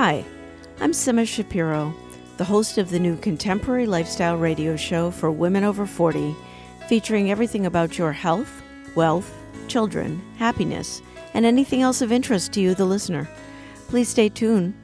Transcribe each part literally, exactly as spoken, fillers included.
Hi, I'm Sima Shapiro, the host of the new contemporary lifestyle radio show for women over forty, featuring everything about your health, wealth, children, happiness, and anything else of interest to you, the listener. Please stay tuned.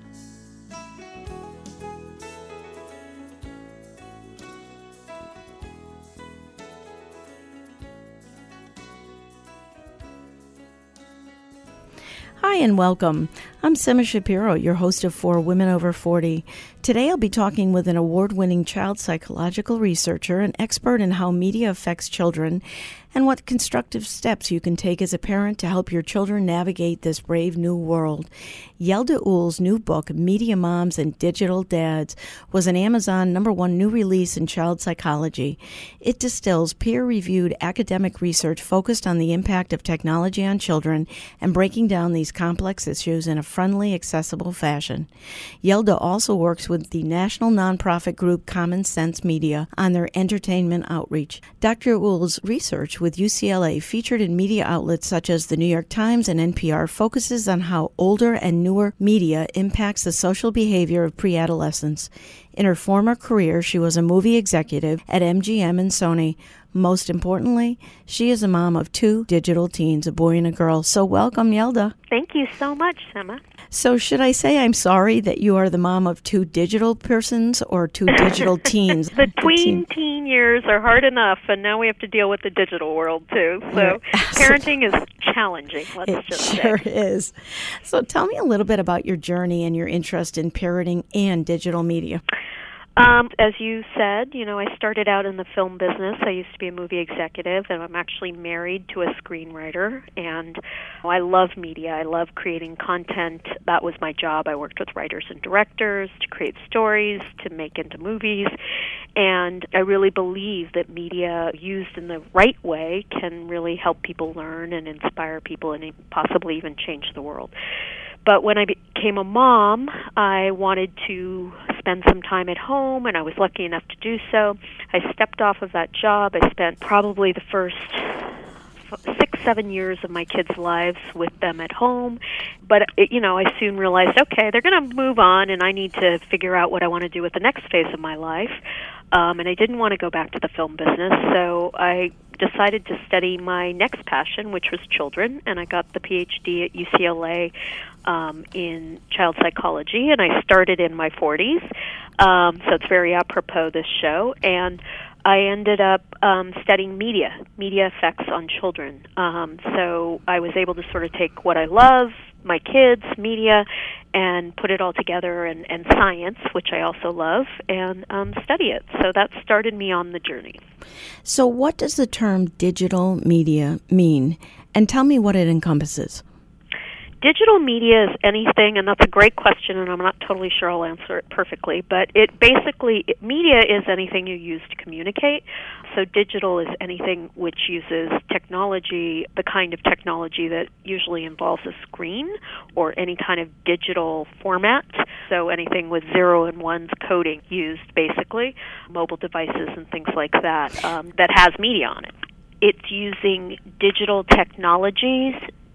Hi and welcome. I'm Sima Shapiro, your host of For Women Over forty. Today I'll be talking with an award-winning child psychological researcher and expert in how media affects children and what constructive steps you can take as a parent to help your children navigate this brave new world. Yelda Oul's new book, Media Moms and Digital Dads, was an Amazon number one new release in child psychology. It distills peer-reviewed academic research focused on the impact of technology on children and breaking down these complex issues in a friendly, accessible fashion. Yelda also works with the national nonprofit group Common Sense Media on their entertainment outreach. Doctor Oul's research with U C L A, featured in media outlets such as the New York Times and N P R, focuses on how older and newer media impacts the social behavior of pre-adolescents. In her former career, she was a movie executive at M G M and Sony. Most importantly, she is a mom of two digital teens, a boy and a girl. So welcome, Yelda. Thank you so much, Sima. So should I say I'm sorry that you are the mom of two digital persons or two digital teens? The tween teen years are hard enough, and now we have to deal with the digital world, too. So parenting is challenging, let's it just sure say. is. So tell me a little bit about your journey and your interest in parenting and digital media. Um, as you said, you know, I started out in the film business. I used to be a movie executive, and I'm actually married to a screenwriter, and I love media. I love creating content. That was my job. I worked with writers and directors to create stories, to make into movies, and I really believe that media used in the right way can really help people learn and inspire people and possibly even change the world. But when I became a mom, I wanted to spend some time at home, and I was lucky enough to do so. I stepped off of that job. I spent probably the first six, seven years of my kids' lives with them at home. But, it, you know, I soon realized, okay, they're going to move on, and I need to figure out what I want to do with the next phase of my life. Um, and I didn't want to go back to the film business, so I decided to study my next passion, which was children, and I got the P H D at U C L A um, in child psychology, and I started in my forties, um, so it's very apropos, this show, and I ended up um, studying media, media effects on children. Um, so I was able to sort of take what I love, my kids, media, and put it all together, and, and science, which I also love, and um, study it. So that started me on the journey. So what does the term digital media mean? And tell me what it encompasses. Digital media is anything, and that's a great question, and I'm not totally sure I'll answer it perfectly, but it basically, it, media is anything you use to communicate. So digital is anything which uses technology, the kind of technology that usually involves a screen or any kind of digital format. So anything with zero and ones coding used, basically, mobile devices and things like that, um, that has media on it. It's using digital technologies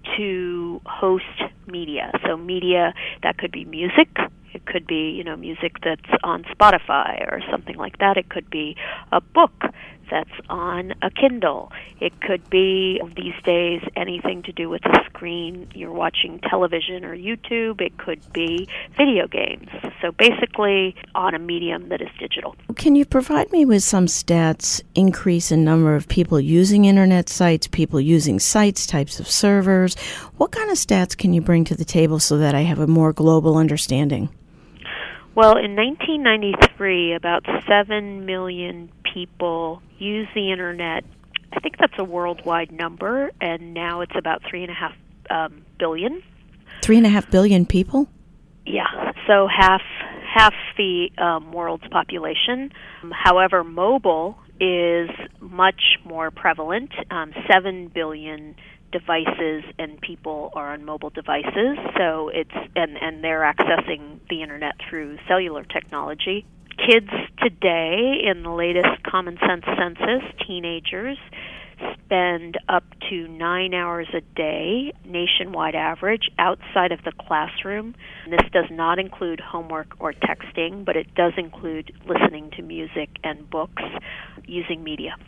to host media. So media, that could be music. It could be, you know, music that's on Spotify or something like that. It could be a book that's on a Kindle. It could be, these days, anything to do with a screen. You're watching television or YouTube. It could be video games. So basically on a medium that is digital. Can you provide me with some stats, increase in number of people using internet sites, people using sites, types of servers? What kind of stats can you bring to the table so that I have a more global understanding? Well, in nineteen ninety-three, about seven million people use the internet. I think that's a worldwide number, and now it's about three and a half um, billion. Three and a half billion people? Yeah, so half half the um, world's population. However, mobile is much more prevalent. Um, Seven billion devices and people are on mobile devices, so it's and, and they're accessing the internet through cellular technology. Kids today, in the latest Common Sense census, teenagers, spend up to nine hours a day, nationwide average, outside of the classroom. This does not include homework or texting, but it does include listening to music and books using media.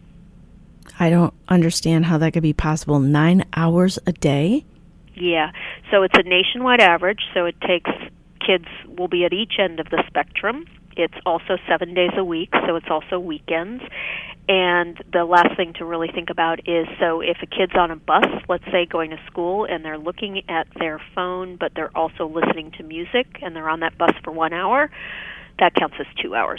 I don't understand how that could be possible. Nine hours a day? Yeah. So it's a nationwide average, so it takes kids will be at each end of the spectrum. It's also seven days a week, so it's also weekends. And the last thing to really think about is, so if a kid's on a bus, let's say going to school, and they're looking at their phone, but they're also listening to music, and they're on that bus for one hour, that counts as two hours.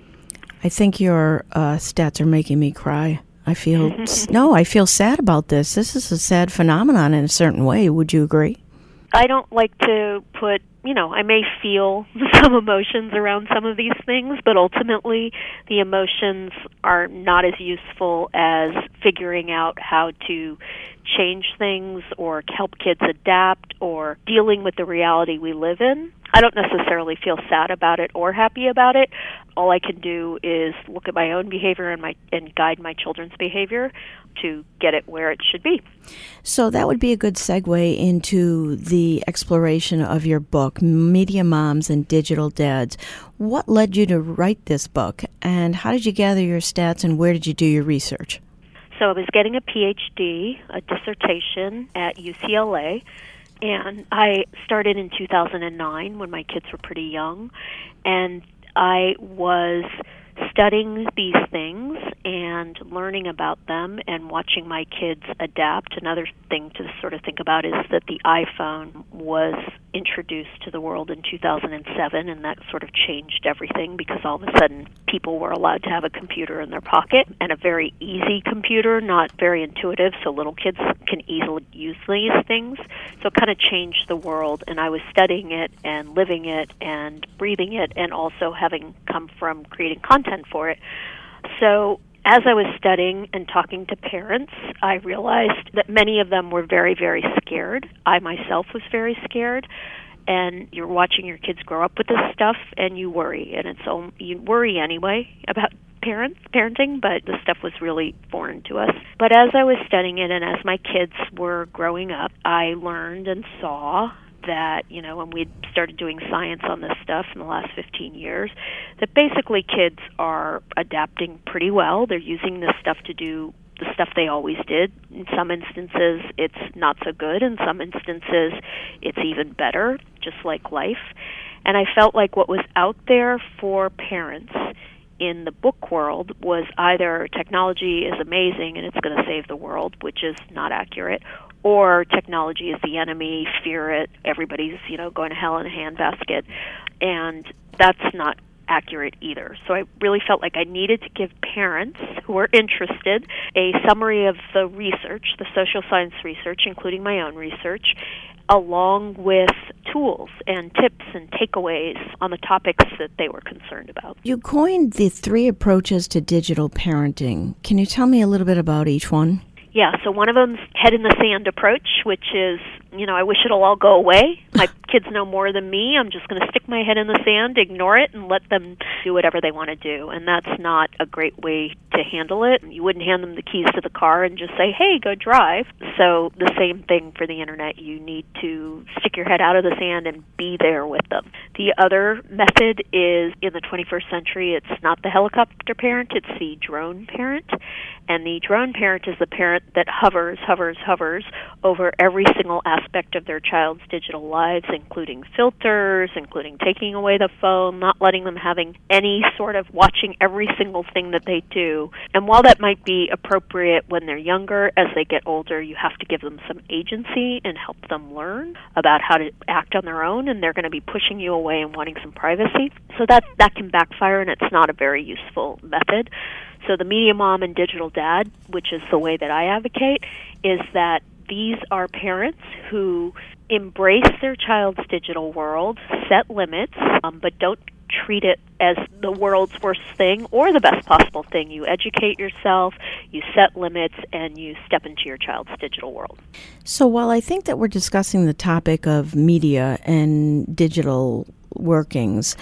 I think your uh, stats are making me cry. I feel, no, I feel sad about this. This is a sad phenomenon in a certain way. Would you agree? I don't like to put, you know, I may feel some emotions around some of these things, but ultimately the emotions are not as useful as figuring out how to change things or help kids adapt or dealing with the reality we live in. I don't necessarily feel sad about it or happy about it. All I can do is look at my own behavior and my and guide my children's behavior to get it where it should be. So that would be a good segue into the exploration of your book, Media Moms and Digital Dads. What led you to write this book, and how did you gather your stats, and where did you do your research? So I was getting a P H D, a dissertation at U C L A, and I started in two thousand nine when my kids were pretty young, and I was studying these things and learning about them and watching my kids adapt. Another thing to sort of think about is that the iPhone was introduced to the world in two thousand seven, and that sort of changed everything because all of a sudden people were allowed to have a computer in their pocket, and a very easy computer, not very intuitive, so little kids can easily use these things. So it kind of changed the world, and I was studying it and living it and breathing it, and also having come from creating content for it. So as I was studying and talking to parents, I realized that many of them were very, very scared. I myself was very scared. And you're watching your kids grow up with this stuff, and you worry. And it's all, you worry anyway about parents, parenting, but the stuff was really foreign to us. But as I was studying it and as my kids were growing up, I learned and saw that, you know, when we started doing science on this stuff in the last fifteen years, that basically kids are adapting pretty well. They're using this stuff to do the stuff they always did. In some instances, it's not so good. In some instances, it's even better, just like life. And I felt like what was out there for parents in the book world was either technology is amazing and it's going to save the world, which is not accurate, or technology is the enemy, fear it, everybody's, you know, going to hell in a handbasket. And that's not accurate either. So I really felt like I needed to give parents who were interested a summary of the research, the social science research, including my own research, along with tools and tips and takeaways on the topics that they were concerned about. You coined the three approaches to digital parenting. Can you tell me a little bit about each one? Yeah, so one of them's head in the sand approach, which is, you know, I wish it'll all go away. My kids know more than me. I'm just going to stick my head in the sand, ignore it, and let them do whatever they want to do. And that's not a great way to handle it. You wouldn't hand them the keys to the car and just say, hey, go drive. So the same thing for the internet. You need to stick your head out of the sand and be there with them. The other method is, in the twenty-first century, it's not the helicopter parent, it's the drone parent. And the drone parent is the parent that hovers, hovers, hovers over every single aspect of their child's digital lives, including filters, including taking away the phone, not letting them having any sort of watching every single thing that they do. And while that might be appropriate when they're younger, as they get older, you have to give them some agency and help them learn about how to act on their own, and they're going to be pushing you away and wanting some privacy. So that, that can backfire, and it's not a very useful method. So the Media Mom and Digital Dad, which is the way that I advocate, is that these are parents who embrace their child's digital world, set limits, um, but don't treat it as the world's worst thing or the best possible thing. You educate yourself, you set limits, and you step into your child's digital world. So while I think that we're discussing the topic of media and digital workings,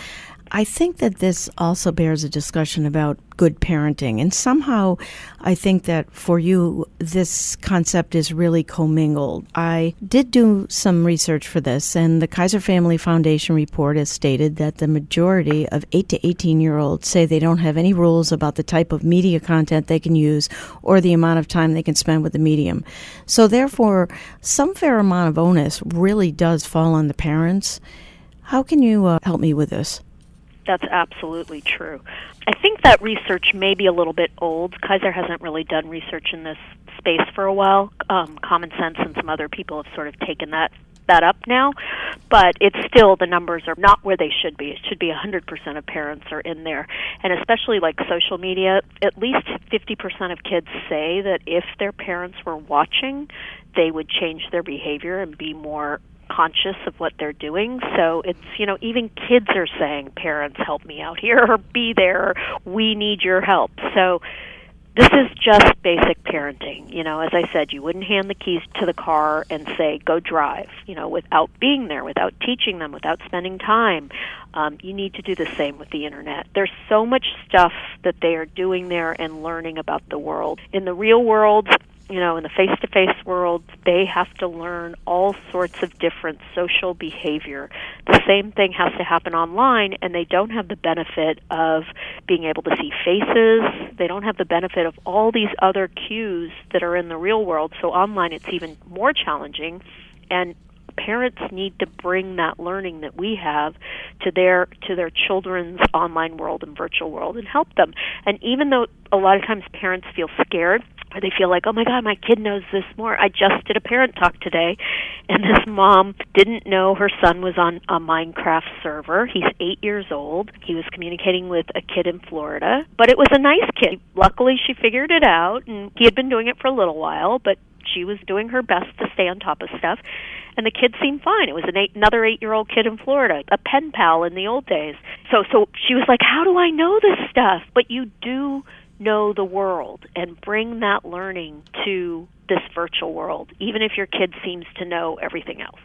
I think that this also bears a discussion about good parenting. And somehow I think that for you, this concept is really commingled. I did do some research for this, and the Kaiser Family Foundation report has stated that the majority of eight to eighteen-year-olds say they don't have any rules about the type of media content they can use or the amount of time they can spend with the medium. So therefore, some fair amount of onus really does fall on the parents. How can you uh, help me with this? That's absolutely true. I think that research may be a little bit old. Kaiser hasn't really done research in this space for a while. Um, Common Sense and some other people have sort of taken that that up now, but it's still, the numbers are not where they should be. It should be one hundred percent of parents are in there. And especially like social media, at least fifty percent of kids say that if their parents were watching, they would change their behavior and be more conscious of what they're doing. So it's, you know, even kids are saying, parents, help me out here, or be there, or we need your help. So this is just basic parenting. You know, as I said, you wouldn't hand the keys to the car and say, go drive, you know, without being there, without teaching them, without spending time. Um, you need to do the same with the internet. There's so much stuff that they are doing there and learning about the world. In the real world, you know, in the face-to-face world, they have to learn all sorts of different social behavior. The same thing has to happen online, and they don't have the benefit of being able to see faces. They don't have the benefit of all these other cues that are in the real world. So online, it's even more challenging, and parents need to bring that learning that we have to their to their children's online world and virtual world and help them. And even though a lot of times parents feel scared, or they feel like, oh my God, my kid knows this more. I just did a parent talk today, and this mom didn't know her son was on a Minecraft server. He's eight years old. He was communicating with a kid in Florida, but it was a nice kid. Luckily, she figured it out, and he had been doing it for a little while, but she was doing her best to stay on top of stuff, and the kid seemed fine. It was an eight, another eight-year-old kid in Florida, a pen pal in the old days. So, so she was like, how do I know this stuff? But you do know the world and bring that learning to this virtual world, even if your kid seems to know everything else.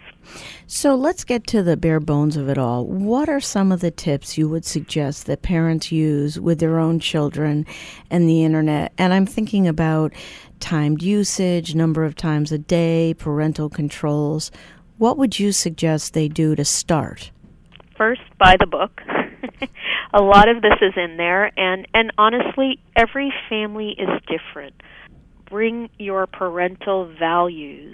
So let's get to the bare bones of it all. What are some of the tips you would suggest that parents use with their own children and the internet? And I'm thinking about timed usage, number of times a day, parental controls. What would you suggest they do to start? First, buy the book. A lot of this is in there, and, and honestly, every family is different. Bring your parental values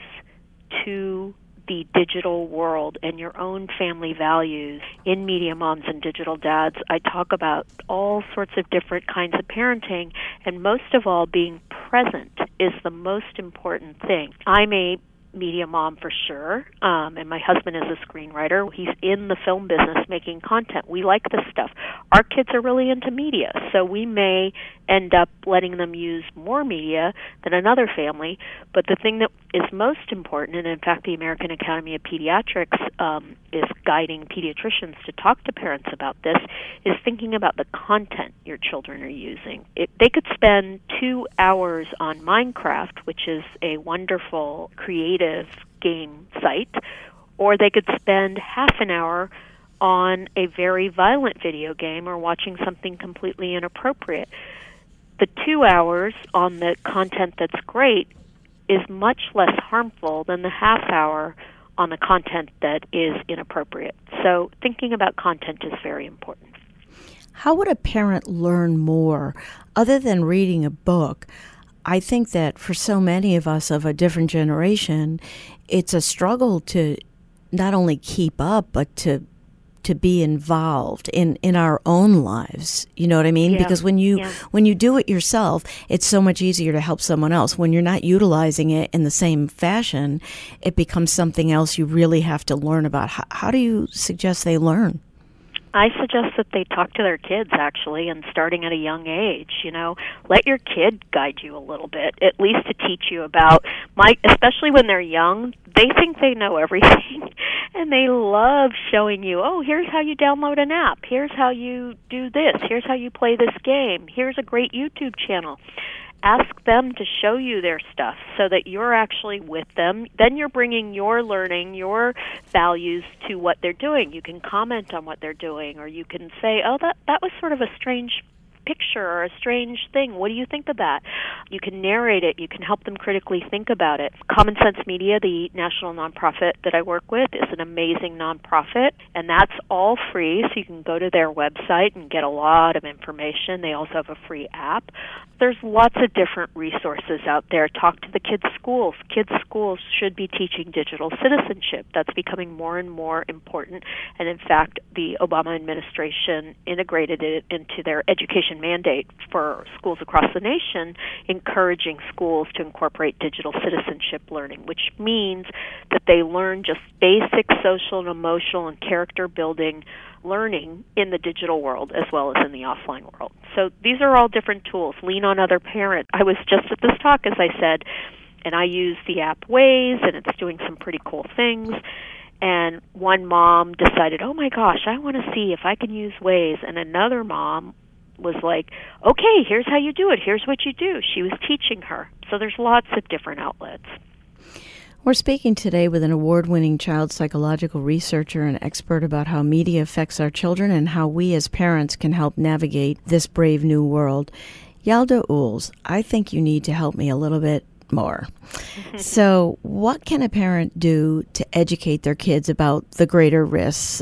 to the digital world and your own family values. In Media Moms and Digital Dads, I talk about all sorts of different kinds of parenting, and most of all, being present is the most important thing. I'm a media mom for sure, um, and my husband is a screenwriter. He's in the film business making content. We like this stuff. Our kids are really into media, so we may end up letting them use more media than another family. But the thing that is most important, and in fact the American Academy of Pediatrics um, is guiding pediatricians to talk to parents about this, is thinking about the content your children are using. If they could spend two hours on Minecraft, which is a wonderful creative game site, or they could spend half an hour on a very violent video game or watching something completely inappropriate. The two hours on the content that's great is much less harmful than the half hour on the content that is inappropriate. So thinking about content is very important. How would a parent learn more other than reading a book? I think that for so many of us of a different generation, it's a struggle to not only keep up, but to to be involved in, in our own lives. You know what I mean? Yeah. Because when you yeah. when you do it yourself, it's so much easier to help someone else. When you're not utilizing it in the same fashion, it becomes something else you really have to learn about. How, how do you suggest they learn? I suggest that they talk to their kids, actually, and starting at a young age. You know, let your kid guide you a little bit, at least to teach you about, my, especially when they're young, they think they know everything, and they love showing you, oh, here's how you download an app, here's how you do this, here's how you play this game, here's a great YouTube channel. ask them to show you their stuff so that you're actually with them. Then you're bringing your learning, your values to what they're doing. You can comment on what they're doing, or you can say, oh, that, that was sort of a strange picture or a strange thing. What do you think of that? You can narrate it. You can help them critically think about it. Common Sense Media, the national nonprofit that I work with, is an amazing nonprofit, and that's all free, so you can go to their website and get a lot of information. They also have a free app. There's lots of different resources out there. Talk to the kids' schools. Kids' schools should be teaching digital citizenship. That's becoming more and more important, and in fact, the Obama administration integrated it into their education mandate for schools across the nation, encouraging schools to incorporate digital citizenship learning, which means that they learn just basic social and emotional and character building learning in the digital world as well as in the offline world. So these are all different tools. Lean on other parents. I was just at this talk, as I said, and I use the app Waze, and it's doing some pretty cool things. And one mom decided, oh my gosh, I want to see if I can use Waze. And another mom was like, okay, here's how you do it. Here's what you do. She was teaching her. So there's lots of different outlets. We're speaking today with an award-winning child psychological researcher and expert about how media affects our children and how we as parents can help navigate this brave new world. Yalda Uhls, I think you need to help me a little bit more. So what can a parent do to educate their kids about the greater risks,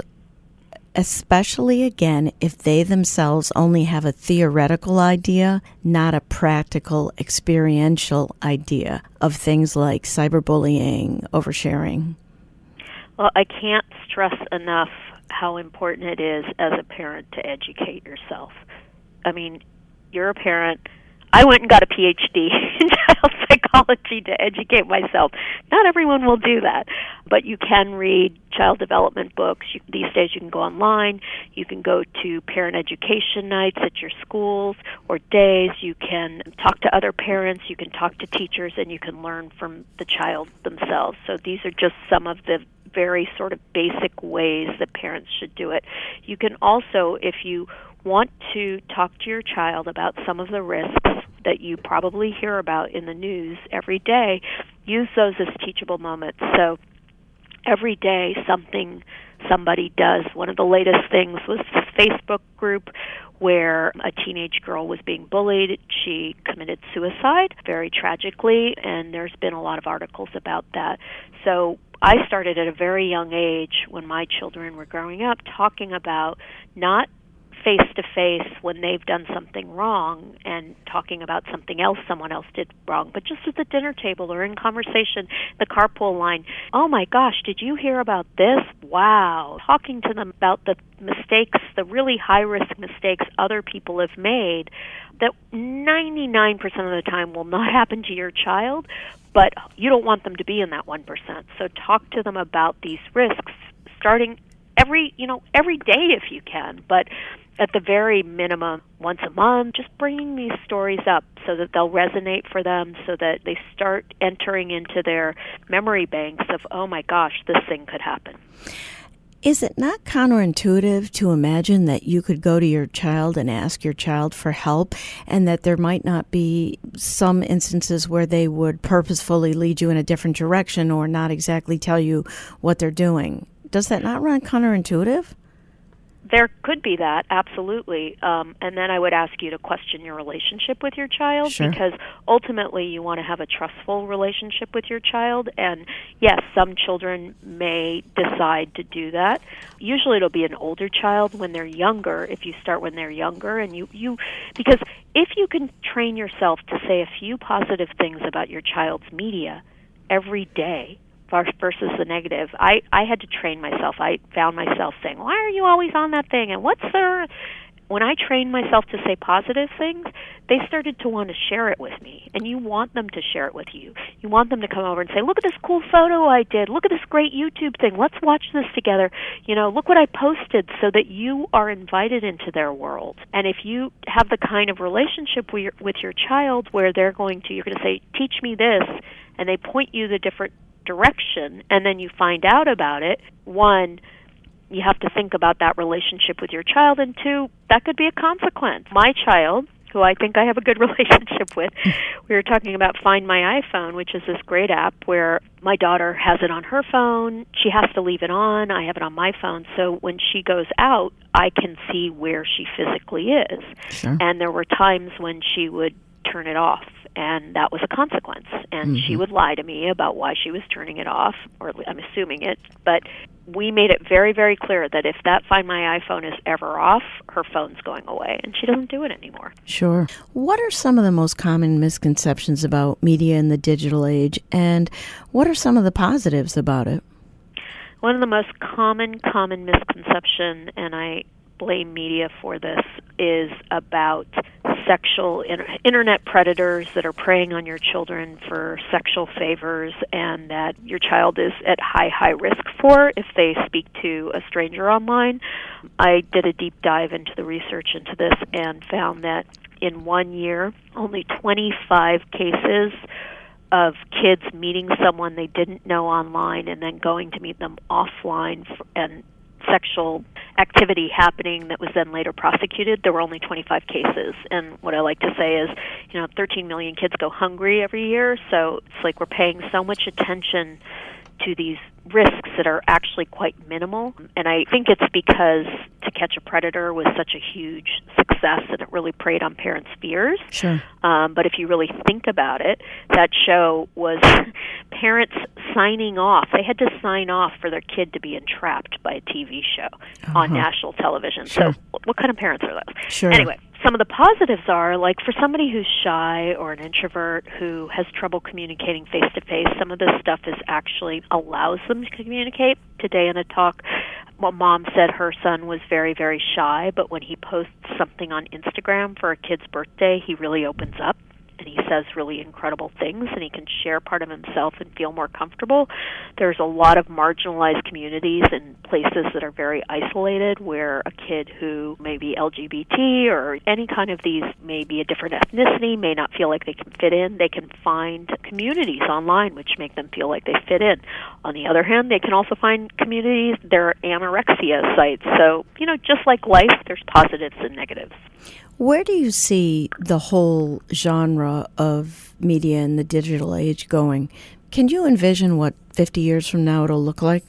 especially, again, if they themselves only have a theoretical idea, not a practical, experiential idea of things like cyberbullying, oversharing? Well, I can't stress enough how important it is as a parent to educate yourself. I mean, you're a parent. I went and got a P H D in child psychology to educate myself. Not everyone will do that, but you can read child development books. You, these days you can go online. You can go to parent education nights at your schools or days. You can talk to other parents. You can talk to teachers, and you can learn from the child themselves. So these are just some of the very sort of basic ways that parents should do it. You can also, if you want to talk to your child about some of the risks that you probably hear about in the news every day, use those as teachable moments. So every day something somebody does. One of the latest things was this Facebook group where a teenage girl was being bullied. She committed suicide, very tragically, and there's been a lot of articles about that. So I started at a very young age when my children were growing up talking about not face-to-face when they've done something wrong and talking about something else someone else did wrong, but just at the dinner table or in conversation, the carpool line. Oh my gosh, did you hear about this? Wow. Talking to them about the mistakes, the really high-risk mistakes other people have made that ninety-nine percent of the time will not happen to your child, but you don't want them to be in that one percent. So talk to them about these risks starting every, you know, every day if you can, but at the very minimum, once a month, just bringing these stories up so that they'll resonate for them, so that they start entering into their memory banks of, oh my gosh, this thing could happen. Is it not counterintuitive to imagine that you could go to your child and ask your child for help, and that there might not be some instances where they would purposefully lead you in a different direction or not exactly tell you what they're doing? Does that not run counterintuitive? There could be that, absolutely. Um, and then I would ask you to question your relationship with your child, sure. Because ultimately you want to have a trustful relationship with your child. And yes, some children may decide to do that. Usually it'll be an older child when they're younger, if you start when they're younger. and you, you Because if you can train yourself to say a few positive things about your child's media every day, versus the negative. I, I had to train myself. I found myself saying, why are you always on that thing? And what's there? When I trained myself to say positive things, they started to want to share it with me. And you want them to share it with you. You want them to come over and say, look at this cool photo I did. Look at this great YouTube thing. Let's watch this together. You know, look what I posted, so that you are invited into their world. And if you have the kind of relationship with your, with your child where they're going to, you're going to say, teach me this, and they point you the different direction, and then you find out about it, one, you have to think about that relationship with your child, and two, that could be a consequence. My child, who I think I have a good relationship with, we were talking about Find My iPhone, which is this great app where my daughter has it on her phone. She has to leave it on. I have it on my phone. So when she goes out, I can see where she physically is. Sure. And there were times when she would turn it off, and that was a consequence. And Mm-hmm. she would lie to me about why she was turning it off, or I'm assuming it. But we made it very, very clear that if that Find My iPhone is ever off, her phone's going away, and she doesn't do it anymore. Sure. What are some of the most common misconceptions about media in the digital age, and what are some of the positives about it? One of the most common, common misconception, and I blame media for this, is about sexual inter- internet predators that are preying on your children for sexual favors, and that your child is at high, high risk for if they speak to a stranger online. I did a deep dive into the research into this and found that in one year, only twenty-five cases of kids meeting someone they didn't know online and then going to meet them offline for, and sexual activity happening that was then later prosecuted. There were only twenty-five cases. And what I like to say is, you know, thirteen million kids go hungry every year, so it's like we're paying so much attention to these risks that are actually quite minimal. And I think it's because To Catch a Predator was such a huge success and it really preyed on parents' fears. Sure. Um, but if you really think about it, that show was parents signing off. They had to sign off for their kid to be entrapped by a T V show uh-huh. on national television. Sure. So what kind of parents are those? Sure. Anyway, some of the positives are, like for somebody who's shy or an introvert who has trouble communicating face-to-face, some of this stuff is actually allows them to communicate. Today in a talk, well, mom said her son was very, very shy, but when he posts something on Instagram for a kid's birthday, he really opens up. And he says really incredible things, and he can share part of himself and feel more comfortable. There's a lot of marginalized communities and places that are very isolated where a kid who may be L G B T or any kind of these, may be a different ethnicity, may not feel like they can fit in. They can find communities online which make them feel like they fit in. On the other hand, they can also find communities, there are anorexia sites. So, you know, just like life, there's positives and negatives. Where do you see the whole genre of media in the digital age going? Can you envision what fifty years from now it'll look like?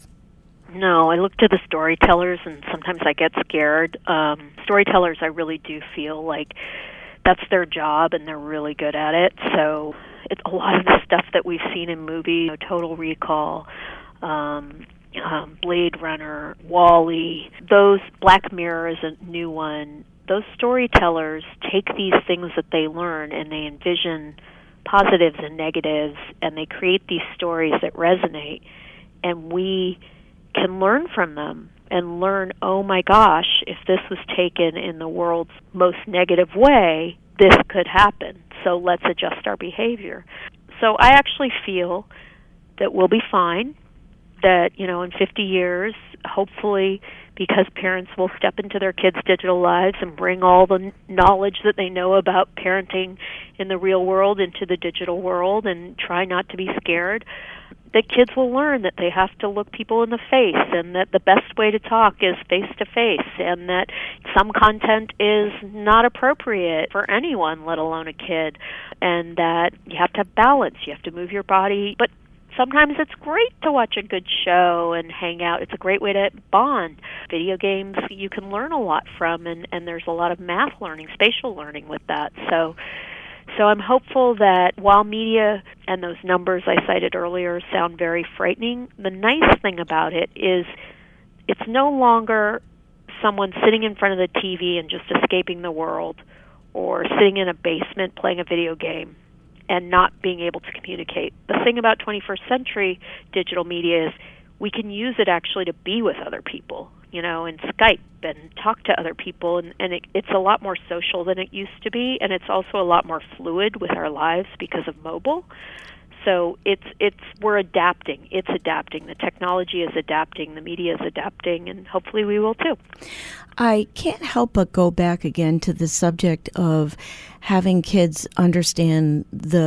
No, I look to the storytellers, and sometimes I get scared. Um, storytellers, I really do feel like that's their job, and they're really good at it. So it's a lot of the stuff that we've seen in movies, you know, Total Recall, um, um, Blade Runner, WALL-E, those, Black Mirror is a new one. Those storytellers take these things that they learn and they envision positives and negatives, and they create these stories that resonate, and we can learn from them and learn, oh my gosh, if this was taken in the world's most negative way, this could happen, so let's adjust our behavior. So I actually feel that we'll be fine, that, you know, in fifty years, hopefully, because parents will step into their kids' digital lives and bring all the knowledge that they know about parenting in the real world into the digital world and try not to be scared, that kids will learn that they have to look people in the face and that the best way to talk is face-to-face, and that some content is not appropriate for anyone, let alone a kid, and that you have to have balance. You have to move your body, but sometimes it's great to watch a good show and hang out. It's a great way to bond. Video games you can learn a lot from, and, and there's a lot of math learning, spatial learning with that. So so I'm hopeful that while media and those numbers I cited earlier sound very frightening, the nice thing about it is it's no longer someone sitting in front of the T V and just escaping the world, or sitting in a basement playing a video game and not being able to communicate. The thing about twenty-first century digital media is we can use it actually to be with other people, you know, and Skype and talk to other people, and, and it, it's a lot more social than it used to be, and it's also a lot more fluid with our lives because of mobile. So it's it's we're adapting. It's adapting. The technology is adapting. The media is adapting, and hopefully we will too. I can't help but go back again to the subject of having kids understand the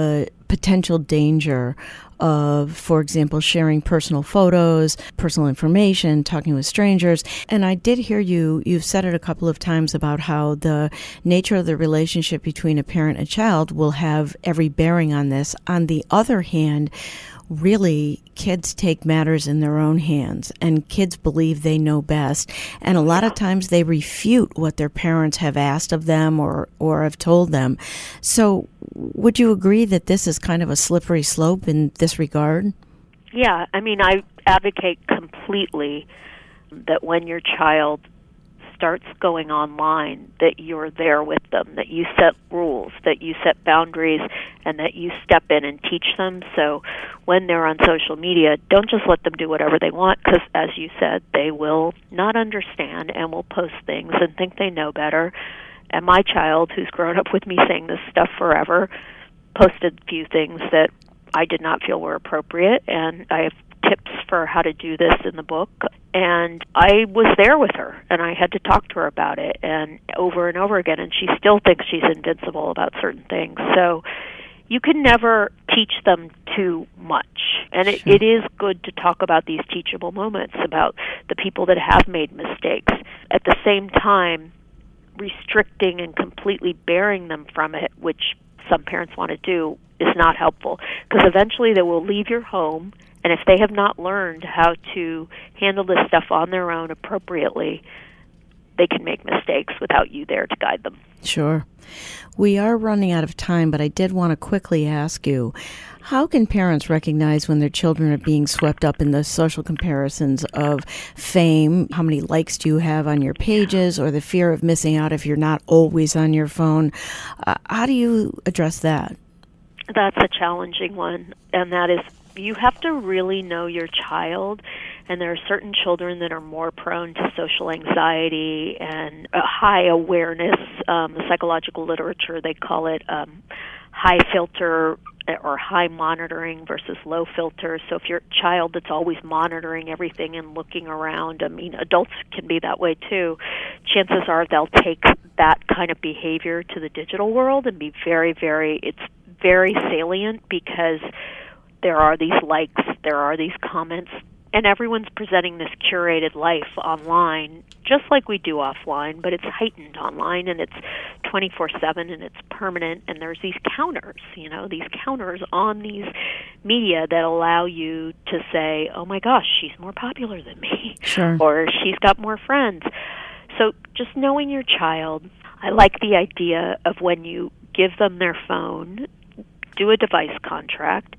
potential danger of, for example, sharing personal photos, personal information, talking with strangers. And I did hear you, you've said it a couple of times about how the nature of the relationship between a parent and child will have every bearing on this. On the other hand, really, kids take matters in their own hands, and kids believe they know best. And a lot of times they refute what their parents have asked of them or, or have told them. So would you agree that this is kind of a slippery slope in this regard? Yeah, I mean, I advocate completely that when your child starts going online, that you're there with them, that you set rules, that you set boundaries, and that you step in and teach them. So when they're on social media, don't just let them do whatever they want, because, as you said, they will not understand and will post things and think they know better. And my child, who's grown up with me saying this stuff forever, posted a few things that I did not feel were appropriate, and I have tips for how to do this in the book. And I was there with her, and I had to talk to her about it, and over and over again, and she still thinks she's invincible about certain things. So you can never teach them too much. And it, Sure. it is good to talk about these teachable moments, about the people that have made mistakes. At the same time, restricting and completely bearing them from it, which some parents want to do, is not helpful, because eventually they will leave your home, and if they have not learned how to handle this stuff on their own appropriately, they can make mistakes without you there to guide them. Sure. We are running out of time, but I did want to quickly ask you, how can parents recognize when their children are being swept up in the social comparisons of fame? How many likes do you have on your pages, or the fear of missing out if you're not always on your phone? Uh, how do you address that? That's a challenging one, and that is, you have to really know your child, and there are certain children that are more prone to social anxiety and a high awareness. Um, the psychological literature, they call it um, high filter or high monitoring versus low filter. So if you're a child that's always monitoring everything and looking around, I mean, adults can be that way too, chances are they'll take that kind of behavior to the digital world and be very, very, it's very salient, because there are these likes, there are these comments, and everyone's presenting this curated life online, just like we do offline, but it's heightened online, and it's twenty-four seven, and it's permanent, and there's these counters, you know, these counters on these media that allow you to say, oh my gosh, she's more popular than me, Sure. or she's got more friends. So just knowing your child, I like the idea of when you give them their phone, do a device contract.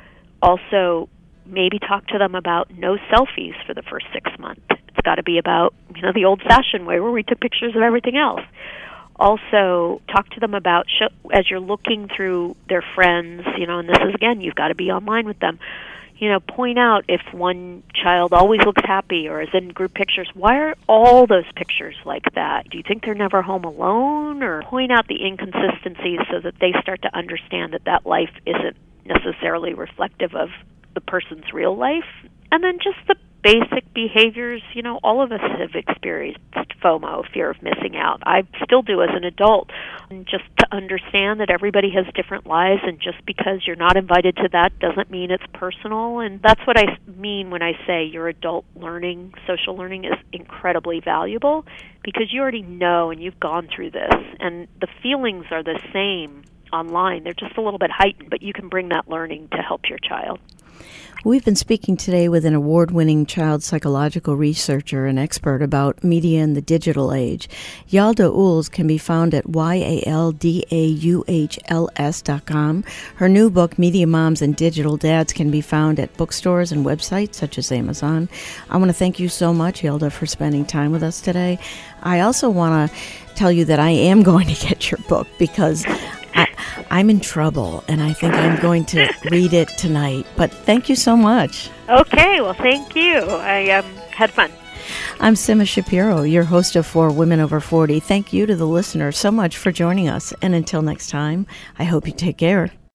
Also, maybe talk to them about no selfies for the first six months. It's got to be about, you know, the old-fashioned way where we took pictures of everything else. Also, talk to them about, show, as you're looking through their friends, you know, and this is, again, you've got to be online with them. You know, point out if one child always looks happy or is in group pictures, why are all those pictures like that? Do you think they're never home alone? Or point out the inconsistencies so that they start to understand that that life isn't necessarily reflective of the person's real life. And then just the basic behaviors, you know, all of us have experienced FOMO, fear of missing out. I still do as an adult. And just to understand that everybody has different lives, and just because you're not invited to that doesn't mean it's personal. And that's what I mean when I say your adult learning, social learning, is incredibly valuable, because you already know and you've gone through this, and the feelings are the same online. They're just a little bit heightened, but you can bring that learning to help your child. We've been speaking today with an award-winning child psychological researcher and expert about media in the digital age. Yalda Uhls can be found at Y A L D A U H L S dot com. Her new book, Media Moms and Digital Dads, can be found at bookstores and websites such as Amazon. I want to thank you so much, Yalda, for spending time with us today. I also want to tell you that I am going to get your book, because I, I'm in trouble, and I think I'm going to read it tonight. But thank you so much. Okay, well, thank you. I um, had fun. I'm Sima Shapiro, your host of For Women Over forty. Thank you to the listener so much for joining us. And until next time, I hope you take care.